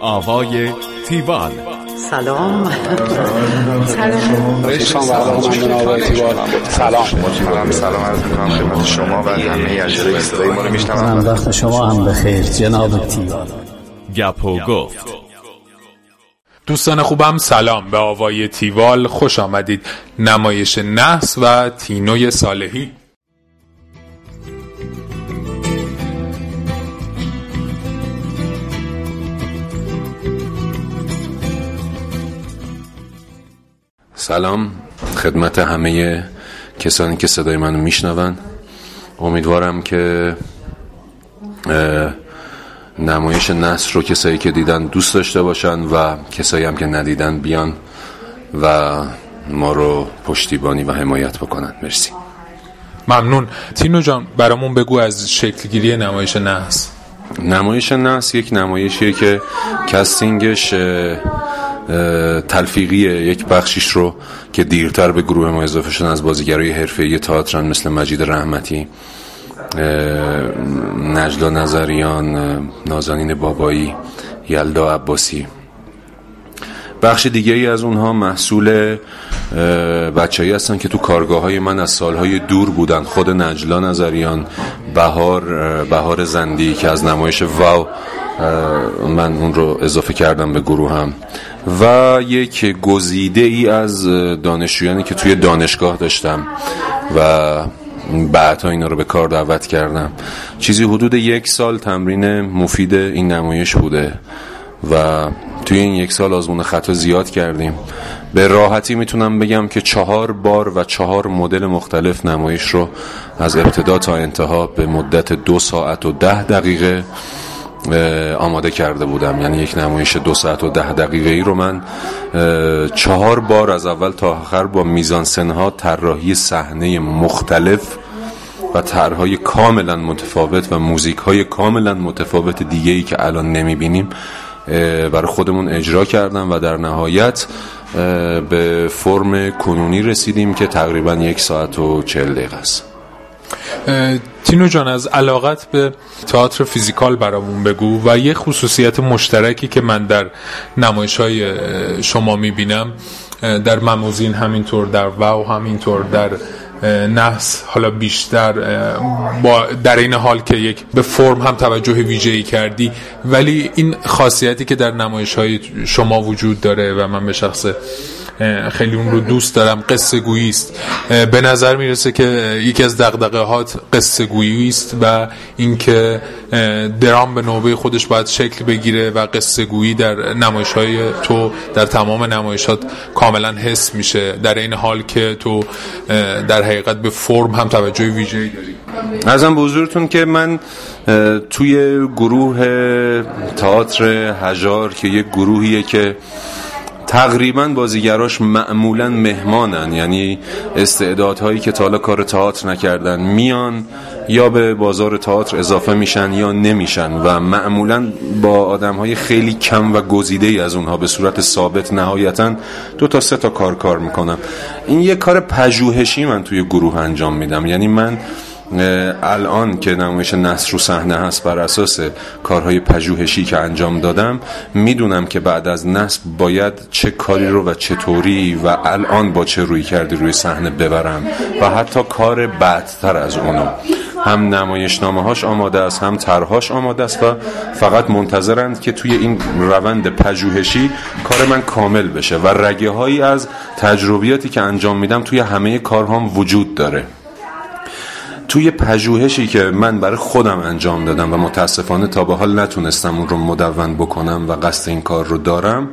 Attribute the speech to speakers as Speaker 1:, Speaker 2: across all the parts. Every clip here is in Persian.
Speaker 1: آوای تیوال.
Speaker 2: سلام.
Speaker 3: سلام عرض می‌کنم خدمت شما و همه اجرای صدای ما رو میشنوند.
Speaker 2: وقت شما هم بخیر جناب تیوال.
Speaker 1: گپ و گفت.
Speaker 4: دوستان خوبم سلام، به آوای تیوال خوش آمدید. نمایش نحس و تینوی صالحی.
Speaker 5: سلام خدمت همه کسانی که صدای منو میشنون. امیدوارم که نمایش نصر رو کسایی که دیدن دوست داشته باشن و کسایی هم که ندیدن بیان و ما رو پشتیبانی و حمایت بکنن. مرسی.
Speaker 4: ممنون. تینو جان برامون بگو از شکلگیری نمایش نحس.
Speaker 5: نمایش نحس یک نمایشیه که کاستینگش تلفیقیه. یک بخشیش رو که دیرتر به گروه ما اضافه شدن از بازیگرای حرفه‌ای تئاترن مثل مجید رحمتی، نجلا نظریان، نازنین بابایی، یلدا عباسی. بخش دیگری از اونها محصول بچه‌ای هستن که تو کارگاه‌های من از سالهای دور بودن. خود نجلا نظریان، بهار زندی که از نمایش واو من اون رو اضافه کردم به گروهم، و یک گزیده ای از دانشجویانی که توی دانشگاه داشتم و بعدها اینا رو به کار دعوت کردم. چیزی حدود 1 سال تمرین مفید این نمایش بوده و توی این 1 سال آزمون خطا زیاد کردیم. به راحتی میتونم بگم که 4 بار و 4 مدل مختلف نمایش رو از ابتدا تا انتها به مدت 2 ساعت و 10 دقیقه آماده کرده بودم. یعنی یک نمایش 2 ساعت و 10 دقیقه ای رو من 4 بار از اول تا آخر با میزانسن‌ها، طراحی صحنه مختلف و طرح‌های کاملا متفاوت و موزیک‌های کاملا متفاوت دیگه‌ای که الان نمی‌بینیم برای خودمون اجرا کردم و در نهایت به فرم کنونی رسیدیم که تقریبا 1 ساعت و 40 دقیقه است.
Speaker 4: تینو جان از علاقت به تئاتر فیزیکال برامون بگو و یه خصوصیت مشترکی که من در نمایش‌های شما می‌بینم، در مموزین همینطور، در واو همینطور، در نحس حالا بیشتر، با در این حال که یک به فرم هم توجه ویژه‌ای کردی، ولی این خاصیتی که در نمایش‌های شما وجود داره و من به شخص خیلی اون رو دوست دارم، قصه گویی است. به نظر میرسه که یکی از دغدغه‌هات قصه گویی است و اینکه درام به نوبه خودش باید شکل بگیره و قصه گویی در نمایش‌های تو، در تمام نمایشات کاملا حس میشه، در این حال که تو در حقیقت به فرم هم توجه ویژه‌ای داری.
Speaker 5: عرضم به حضورتون که من توی گروه تئاتر هژار که یک گروهیه که تقریبا بازیگراش معمولا مهمانن، یعنی استعدادهایی که تا حالا کار تئاتر نکردن میان یا به بازار تئاتر اضافه میشن یا نمیشن و معمولا با آدمهای خیلی کم و گزیده‌ای از اونها به صورت ثابت نهایتا 2 تا 3 تا کار میکنم. این یه کار پژوهشی من توی گروه انجام میدم. یعنی من الان که نمایش نصر رو صحنه هست، بر اساس کارهای پژوهشی که انجام دادم میدونم که بعد از نصب باید چه کاری رو و چطوری و الان با چه روی کردی روی صحنه ببرم و حتی کار بعدتر از اونو. هم نمایشنامه‌هاش آماده است، هم طرح‌هاش آماده است و فقط منتظرند که توی این روند پژوهشی کار من کامل بشه و رگه‌هایی از تجربیاتی که انجام میدم توی همه کارهام وجود داره. توی پژوهشی که من برای خودم انجام دادم و متاسفانه تا به حال نتونستم اون رو مدون بکنم و قصد این کار رو دارم،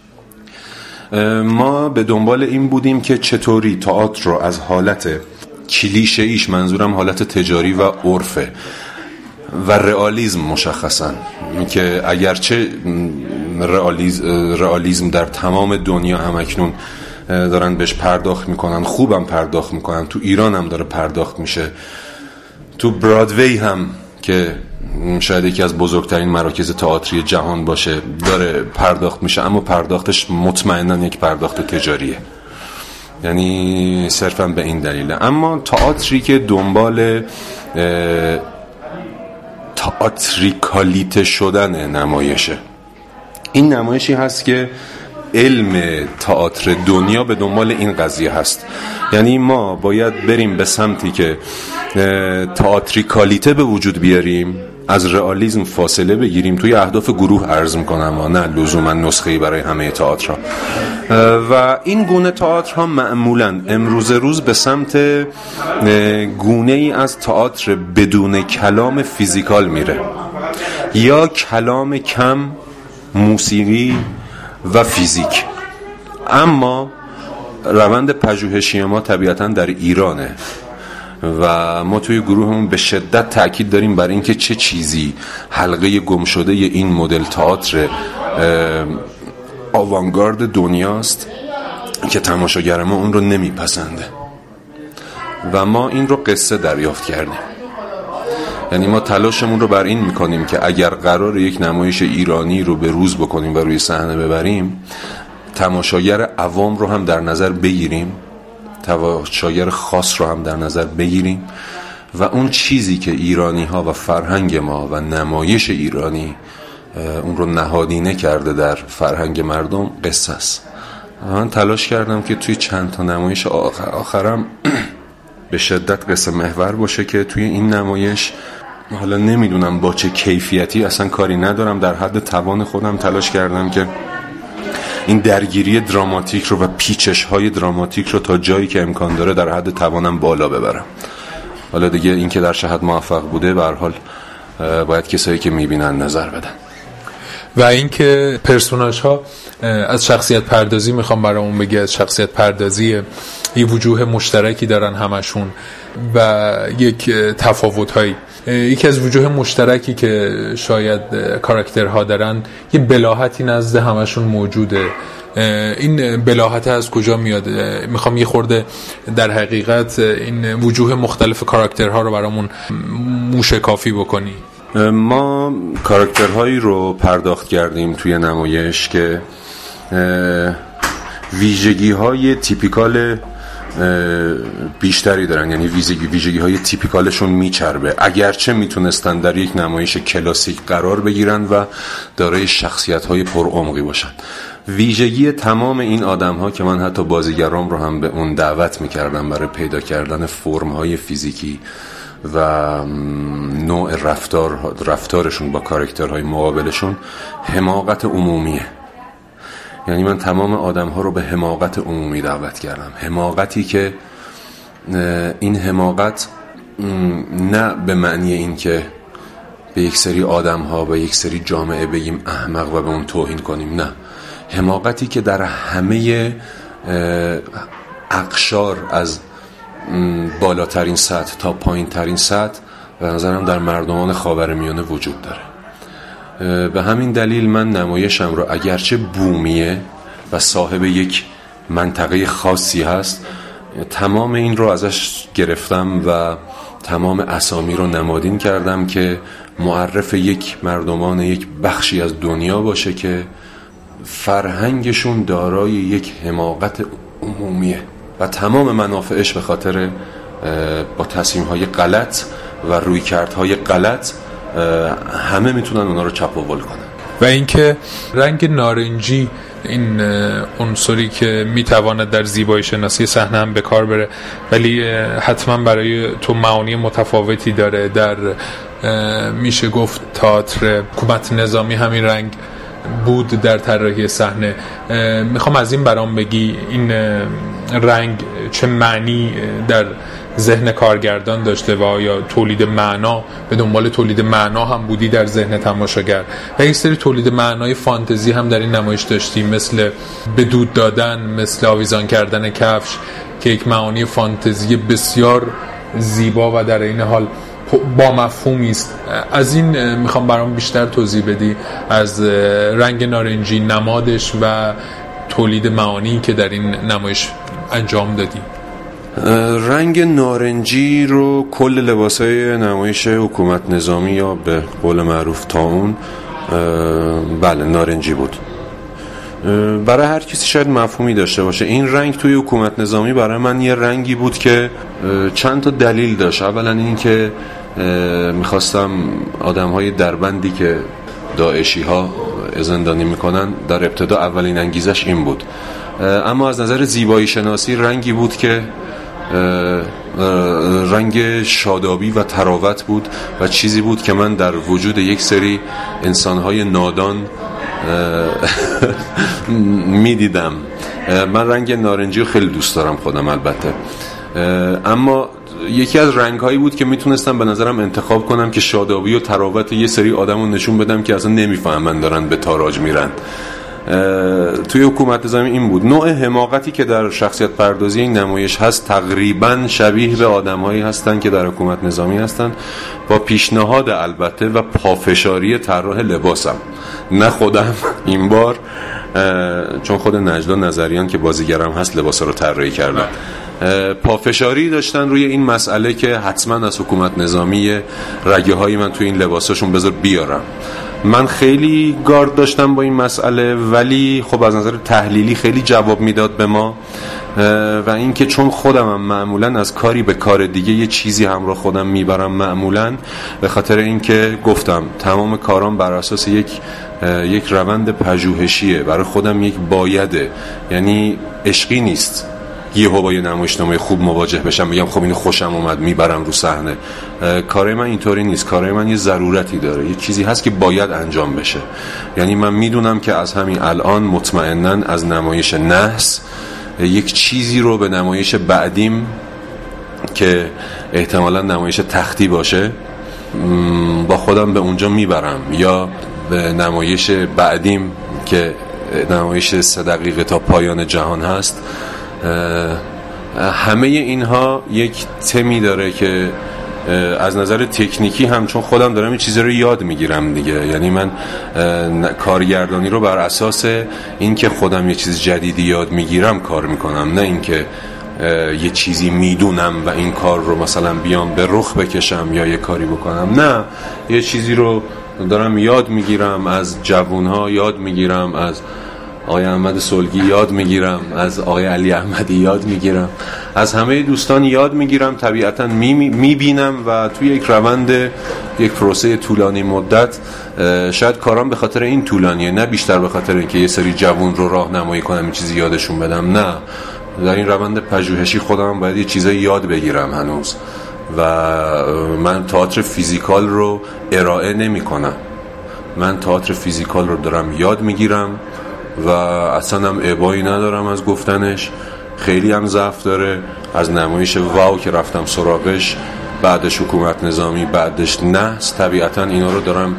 Speaker 5: ما به دنبال این بودیم که چطوری تئاتر رو از حالت کلیشه‌ایش، منظورم حالت تجاری و عرفه و رئالیسم مشخصاً، که اگرچه رئالیسم در تمام دنیا همکنون دارن بهش پرداخت میکنن، خوبم پرداخت میکنن، تو ایران هم داره پرداخت میشه، تو برادوی هم که شاید یکی از بزرگترین مراکز تئاتری جهان باشه داره پرداخت میشه، اما پرداختش مطمئناً یک پرداخت تجاریه. یعنی صرفاً به این دلیله. اما تئاتری که دنبال تئاتریکالیته شدن نمایشه این نمایشی هست که علم تئاتر دنیا به دنبال این قضیه هست. یعنی ما باید بریم به سمتی که تئاتریکالیته به وجود بیاریم، از رئالیسم فاصله بگیریم. توی اهداف گروه عرض میکنم، نه لزوما نسخه‌ای برای همه تئاترها. و این گونه تئاترها معمولا امروز روز به سمت گونه ای از تئاتر بدون کلام فیزیکال میره، یا کلام کم، موسیقی و فیزیک. اما روند پژوهشی ما طبیعتاً در ایرانه و ما توی گروهمون به شدت تأکید داریم بر اینکه چه چیزی حلقه گم شده این مدل تئاتر آوانگارد دنیاست که تماشاگر ما اون رو نمیپسنده و ما این رو قصه دریافت کردیم. یعنی ما تلاشمون رو بر این میکنیم که اگر قرار یک نمایش ایرانی رو به روز بکنیم و روی صحنه ببریم، تماشاگر عوام رو هم در نظر بگیریم، تماشاگر خاص رو هم در نظر بگیریم و اون چیزی که ایرانی ها و فرهنگ ما و نمایش ایرانی اون رو نهادینه کرده در فرهنگ مردم قصه است. من تلاش کردم که توی چند تا نمایش آخرم به شدت قصه محور باشه که توی این نمایش، حالا نمیدونم با چه کیفیتی، اصلا کاری ندارم، در حد توان خودم تلاش کردم که این درگیری دراماتیک رو و پیچش های دراماتیک رو تا جایی که امکان داره در حد توانم بالا ببرم. حالا دیگه این که در چه حد موفق بوده به هر حال باید کسایی که میبینن نظر بدن.
Speaker 4: و اینکه پرسوناژ ها از شخصیت پردازی میخوام برامون بگی، از شخصیت پردازی یه وجوه مشترکی دارن همشون و یک تفاوت هایی. یکی از وجوه مشترکی که شاید کاراکترها دارن یه بلاهتی نزد همشون موجوده. این بلاهت از کجا میاد؟ میخوام یه خورده در حقیقت این وجوه مختلف کاراکترها رو برامون موشکافی بکنی.
Speaker 5: ما کاراکترهایی رو پرداخت کردیم توی نمایش که ویژگی های تیپیکال بیشتری دارن، یعنی ویژگی های تیپیکالشون میچربه، اگرچه میتونستن در یک نمایش کلاسیک قرار بگیرن و دارای شخصیت های پرعمقی باشن. ویژگی تمام این آدم ها که من حتی بازیگرام رو هم به اون دعوت میکردم برای پیدا کردن فرم های فیزیکی و نوع رفتارشون با کاراکترهای مقابلشون، حماقت عمومیه. یعنی من تمام آدم ها رو به حماقت عمومی دعوت کردم. حماقتی که این حماقت نه به معنی این که به یک سری آدم ها و یک سری جامعه بگیم احمق و به اون توهین کنیم، نه، حماقتی که در همه اقشار از بالاترین سطح تا پایین ترین سطح به نظرم در مردمان خاورمیانه وجود داره. به همین دلیل من نمایشم رو اگرچه بومیه و صاحب یک منطقه خاصی هست، تمام این رو ازش گرفتم و تمام اسامی رو نمادین کردم که معرف یک مردمان یک بخشی از دنیا باشه که فرهنگشون دارای یک حماقت عمومیه و تمام منافعش به خاطر با تصمیم‌های غلط و رویکردهای غلط همه میتونن اونا رو چپ و ول کنن.
Speaker 4: و اینکه رنگ نارنجی، این عنصری که میتواند در زیبایی شناسی صحنه هم به کار بره ولی حتما برای تو معانی متفاوتی داره. در میشه گفت تئاتر حکومت نظامی همین رنگ بود در طراحی صحنه. میخوام از این برام بگی این رنگ چه معنی در ذهن کارگردان داشته و یا تولید معنا، به دنبال تولید معنا هم بودی در ذهن تماشاگر و یک سری تولید معنای فانتزی هم در این نمایش داشتی، مثل به دود دادن، مثل آویزان کردن کفش که یک معانی فانتزی بسیار زیبا و در این حال با مفهومی است. از این میخوام برام بیشتر توضیح بدی، از رنگ نارنجی، نمادش و تولید معانی که در این نمایش انجام دادی.
Speaker 5: رنگ نارنجی رو کل لباسای نمایش حکومت نظامی یا به قول معروف طاعون بله نارنجی بود. برای هر کسی شاید مفهومی داشته باشه. این رنگ توی حکومت نظامی برای من یه رنگی بود که چند تا دلیل داشت. اولا این که میخواستم آدم‌های دربندی که داعشی ها زندانی میکنن در ابتدا اولین انگیزش این بود. اما از نظر زیبایی شناسی رنگی بود که رنگ شادابی و تراوت بود و چیزی بود که من در وجود یک سری انسانهای نادان میدیدم. من رنگ نارنجی رو خیلی دوست دارم خودم البته، اما یکی از رنگ‌هایی بود که میتونستم به نظرم انتخاب کنم که شادابی و تراوت یه سری آدمو نشون بدم که اصلا نمیفهمن دارن به تاراج میرن. توی حکومت نظامی این بود. نوع حماقتی که در شخصیت پردازی این نمایش هست تقریبا شبیه به آدم‌هایی هستن که در حکومت نظامی هستن، با پیشنهاد البته و پافشاری طراح لباسم، نه خودم این بار، چون خود نجلا نظریان که بازیگرم هست لباسا رو طراحی کردن. پافشاری داشتن روی این مسئله که حتما از حکومت نظامی رگه های من توی این لباساشون بذار بیارم. من خیلی گارد داشتم با این مسئله، ولی خب از نظر تحلیلی خیلی جواب میداد به ما، و اینکه چون خودمم معمولا از کاری به کار دیگه یه چیزی همراه خودم میبرم، معمولا به خاطر اینکه گفتم تمام کارام بر اساس یک روند پژوهشیه، برای خودم یک بایده، یعنی عشقی نیست یهو با یه نمایشنامه خوب مواجه بشم بگم خب اینو خوشم اومد میبرم رو صحنه. کار من اینطوری نیست. کار من یه ضرورتی داره، یه چیزی هست که باید انجام بشه. یعنی من میدونم که از همین الان مطمئناً از نمایش نحس یک چیزی رو به نمایش بعدیم که احتمالاً نمایش تختی باشه با خودم به اونجا میبرم، یا به نمایش بعدیم که نمایش 3 دقیقه تا پایان جهان هست. همه اینها یک تمی داره که از نظر تکنیکی هم، چون خودم دارم این چیزا رو یاد میگیرم دیگه، یعنی من کارگردانی رو بر اساس این که خودم یه چیز جدیدی یاد میگیرم کار میکنم، نه اینکه یه چیزی میدونم و این کار رو مثلا بیام به رخ بکشم یا یه کاری بکنم. نه، یه چیزی رو دارم یاد میگیرم، از جوانها یاد میگیرم، از آقای احمد سلگی یاد میگیرم، از آقای علی احمدی یاد میگیرم، از همه دوستان یاد میگیرم، طبیعتا میبینم و توی یک روند، یک پروسه طولانی مدت، شاید کارام به خاطر این طولانیه، نه بیشتر به خاطر اینکه یه سری جوان رو راهنمایی کنم، یه چیزی یادشون بدم. نه، در این روند پژوهشی خودم باید یه چیزایی یاد بگیرم هنوز، و من تئاتر فیزیکال رو ارائه نمی کنم، من تئاتر فیزیکال رو دارم یاد میگیرم و اصلا هم ابایی ندارم از گفتنش. خیلی هم ضعف داره. از نمایش واو که رفتم سراغش، بعدش حکومت نظامی، بعدش نحس، طبیعتا اینا رو دارم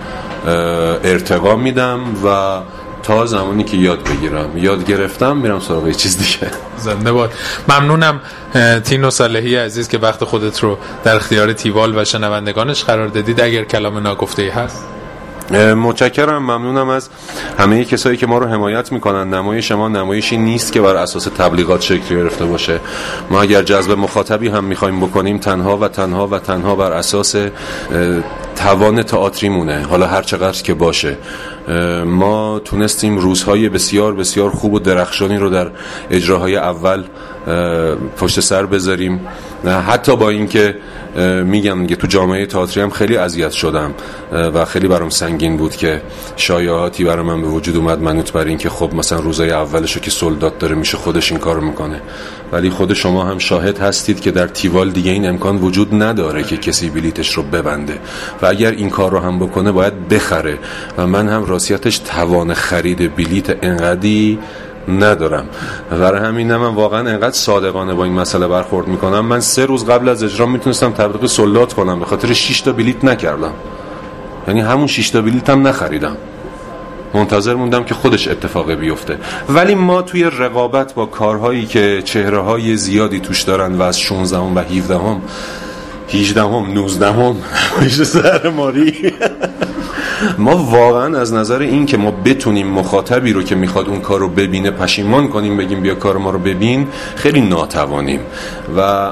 Speaker 5: ارتقا میدم و تا زمانی که یاد بگیرم، یاد گرفتم میرم سراغ یه چیز دیگه.
Speaker 4: زنده باد. ممنونم تینو صالحی عزیز که وقت خودت رو در اختیار تیوال و شنوندگانش قرار دادید. اگر کلام ناگفته‌ای هست.
Speaker 5: متشکرم. ممنونم از همه کسایی که ما رو حمایت میکنن. نمایش ما نمایشی نیست که بر اساس تبلیغات شکل گرفته باشه. ما اگر جذب مخاطبی هم میخوایم بکنیم، تنها و تنها و تنها بر اساس توان تئاتریمونه، حالا هر چقدر که باشه. ما تونستیم روزهای بسیار بسیار خوب و درخشانی رو در اجراهای اول پشت سر بذاریم، حتی با اینکه میگم که تو جامعه تئاتری هم خیلی اذیت شدم و خیلی برام سنگین بود که شایعاتی برای من به وجود اومد منوط بر این که خب مثلا روزای اولشو که سولدات داره میشه خودش این کارو میکنه، ولی خود شما هم شاهد هستید که در تیوال دیگه این امکان وجود نداره که کسی بلیتش رو ببنده و اگر این کار رو هم بکنه باید بخره و من هم راستیتش توان خرید بلیت انقدی ندارم. برای همین من واقعا انقدر صادقانه با این مسئله برخورد میکنم. من 3 روز قبل از اجرا میتونستم تبلیغ سولدات کنم، به خاطر 6 تا بلیت نکردم، یعنی همون 6 تا بلیت هم نخریدم، منتظر موندم که خودش اتفاقی بیفته. ولی ما توی رقابت با کارهایی که چهره‌های زیادی توش دارن و از 16 و 17 18 19 میشه سر ماری ما واقعا از نظر این که ما بتونیم مخاطبی رو که میخواد اون کار رو ببینه پشیمان کنیم، بگیم بیا کار ما رو ببین، خیلی ناتوانیم و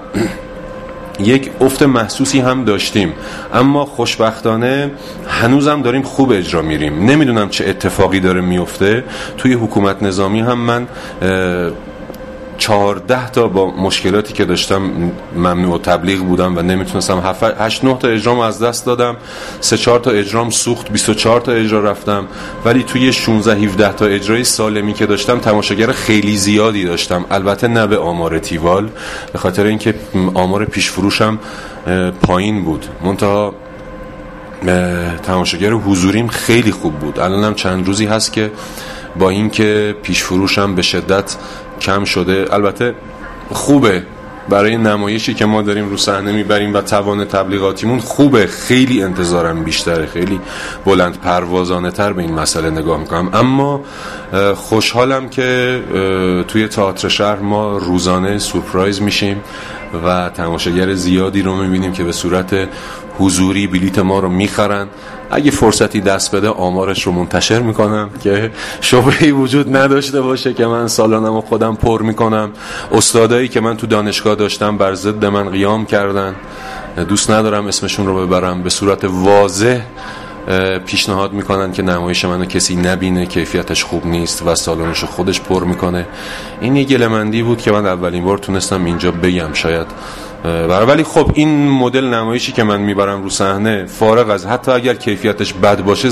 Speaker 5: یک افت محسوسی هم داشتیم، اما خوشبختانه هنوزم داریم خوب اجرا میریم. نمیدونم چه اتفاقی داره میفته توی حکومت نظامی. هم من 14 تا با مشکلاتی که داشتم ممنوع تبلیغ بودم و نمیتونستم 8-9 تا اجرام از دست دادم، 3-4 تا اجرام سوخت، 24 تا اجرا رفتم، ولی توی 16-17 تا اجرای سالمی که داشتم تماشاگر خیلی زیادی داشتم. البته نه به آمار تیوال، به خاطر اینکه آمار پیش فروشم پایین بود، منتها تماشاگر حضوریم خیلی خوب بود. الانم چند روزی هست که با اینکه پیش فروشم به شدت کم شده، البته خوبه برای نمایشی که ما داریم رو صحنه میبریم و توان تبلیغاتیمون خوبه، خیلی انتظارم بیشتره، خیلی بلند پروازانه تر به این مسئله نگاه میکنم. اما خوشحالم که توی تئاتر شهر ما روزانه سورپرایز میشیم و تماشاگر زیادی رو میبینیم که به صورت حضوری بلیت ما رو میخرن. اگه فرصتی دست بده آمارش رو منتشر میکنم که شبهه‌ای وجود نداشته باشه که من سالانم رو خودم پر میکنم. استادایی که من تو دانشگاه داشتم بر ضد من قیام کردن، دوست ندارم اسمشون رو ببرم، به صورت واضح پیشنهاد میکنن که نمایش منو کسی نبینه، کیفیتش خوب نیست و سالنشو خودش پر میکنه. این یه گله‌مندی بود که من اولین بار تونستم اینجا بگم شاید. ولی خب این مدل نمایشی که من میبرم رو صحنه، فارغ از حتی اگر کیفیتش بد باشه،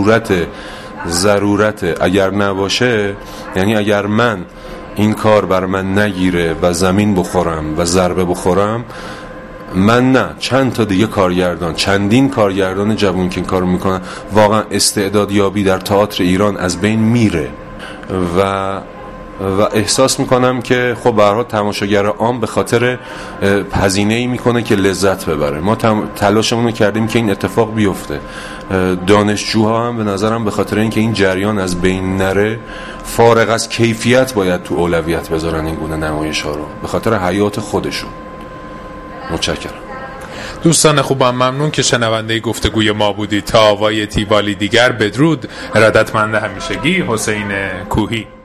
Speaker 5: ضرورته. اگر نباشه، یعنی اگر من این کار بر من نگیره و زمین بخورم و ضربه بخورم، من نه چند تا دیگه کارگردان، چندین کارگردان جوون که این کارو میکنن، واقعا استعدادیابی در تئاتر ایران از بین میره و احساس میکنم که خب به هر حال تماشاگر عام به خاطر هزینه‌ای میکنه که لذت ببره. ما تلاشمون رو کردیم که این اتفاق بیفته. دانشجوها هم به نظرم به خاطر اینکه این جریان از بین نره، فارغ از کیفیت باید تو اولویت بذارن این گونه نمایش ها رو، به خاطر حیات خودشون. متشکرم.
Speaker 4: دوستان خوبم، ممنون که شنونده گفتگوی ما بودید. تا آوای تیوالی دیگر، بدرود. ارادتمند همیشگی، حسین کوهی.